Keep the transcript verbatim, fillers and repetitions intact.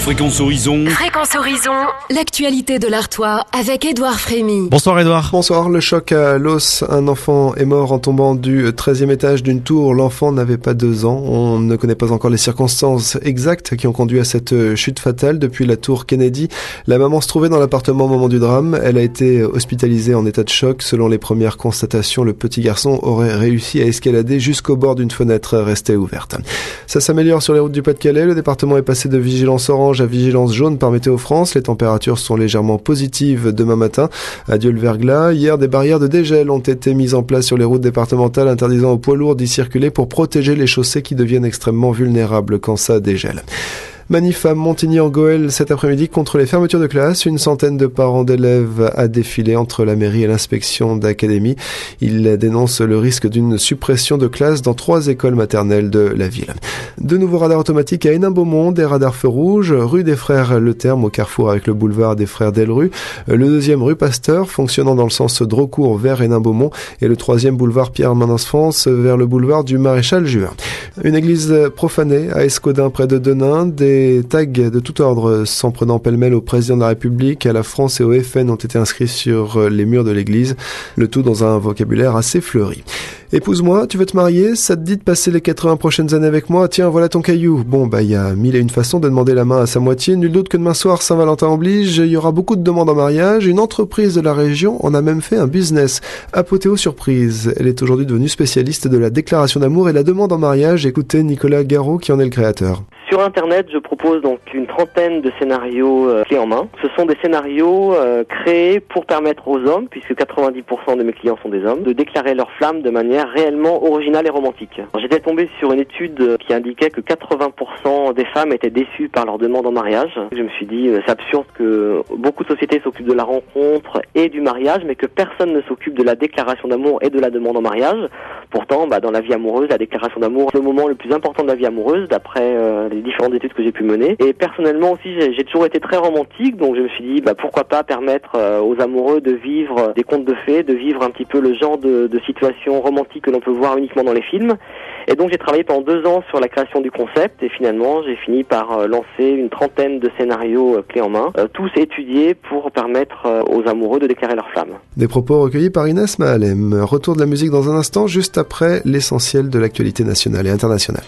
Fréquence Horizon. Fréquence Horizon, l'actualité de l'Artois avec Édouard Frémy. Bonsoir Édouard. Bonsoir, le choc à Los. Un enfant est mort en tombant du treizième étage d'une tour. L'enfant n'avait pas deux ans. On ne connaît pas encore les circonstances exactes qui ont conduit à cette chute fatale. Depuis la tour Kennedy, la maman se trouvait dans l'appartement au moment du drame. Elle a été hospitalisée en état de choc. Selon les premières constatations, le petit garçon aurait réussi à escalader jusqu'au bord d'une fenêtre restée ouverte. Ça s'améliore sur les routes du Pas-de-Calais. Le département est passé de vigilance orange à vigilance jaune par Météo France. Les températures sont légèrement positives demain matin. Adieu le verglas. Hier, des barrières de dégel ont été mises en place sur les routes départementales, interdisant aux poids lourds d'y circuler pour protéger les chaussées qui deviennent extrêmement vulnérables quand ça dégèle. Manif à Montigny-en-Goël cet après-midi contre les fermetures de classe. Une centaine de parents d'élèves a défilé entre la mairie et l'inspection d'académie. Ils dénoncent le risque d'une suppression de classes dans trois écoles maternelles de la ville. De nouveaux radars automatiques à Hénin-Beaumont, des radars feux rouges, rue des Frères Le Terme au carrefour avec le boulevard des Frères Delru, le deuxième rue Pasteur fonctionnant dans le sens Drocourt vers Hénin-Beaumont et le troisième boulevard Pierre-Mendès-France vers le boulevard du Maréchal Juin. Une église profanée à Escaudin près de Denain, des Des tags de tout ordre s'en prenant pêle-mêle au président de la République, à la France et au F N ont été inscrits sur les murs de l'église, le tout dans un vocabulaire assez fleuri. Épouse-moi, tu veux te marier? Ça te dit de passer les quatre-vingts prochaines années avec moi? Tiens, voilà ton caillou. Bon, bah, il y a mille et une façons de demander la main à sa moitié. Nul doute que demain soir, Saint-Valentin oblige, il y aura beaucoup de demandes en mariage. Une entreprise de la région en a même fait un business. Apothéo surprise. Elle est aujourd'hui devenue spécialiste de la déclaration d'amour et la demande en mariage. Écoutez Nicolas Garot qui en est le créateur. Sur Internet, je propose donc une trentaine de scénarios euh, clés en main. Ce sont des scénarios euh, créés pour permettre aux hommes, puisque quatre-vingt-dix pour cent de mes clients sont des hommes, de déclarer leur flamme de manière réellement originale et romantique. Alors, j'étais tombé sur une étude qui indiquait que quatre-vingts pour cent des femmes étaient déçues par leur demande en mariage. Je me suis dit, euh, c'est absurde que beaucoup de sociétés s'occupent de la rencontre et du mariage, mais que personne ne s'occupe de la déclaration d'amour et de la demande en mariage. Pourtant, bah, dans la vie amoureuse, la déclaration d'amour est le moment le plus important de la vie amoureuse, d'après euh, les différentes études que j'ai pu mener. Et personnellement aussi, j'ai, j'ai toujours été très romantique, donc je me suis dit, bah, pourquoi pas permettre euh, aux amoureux de vivre des contes de fées, de vivre un petit peu le genre de, de situation romantique que l'on peut voir uniquement dans les films. Et donc j'ai travaillé pendant deux ans sur la création du concept, et finalement j'ai fini par euh, lancer une trentaine de scénarios euh, clés en main, euh, tous étudiés pour permettre euh, aux amoureux de déclarer leur flamme. Des propos recueillis par Inès Mahalem. Retour de la musique dans un instant, juste après l'essentiel de l'actualité nationale et internationale.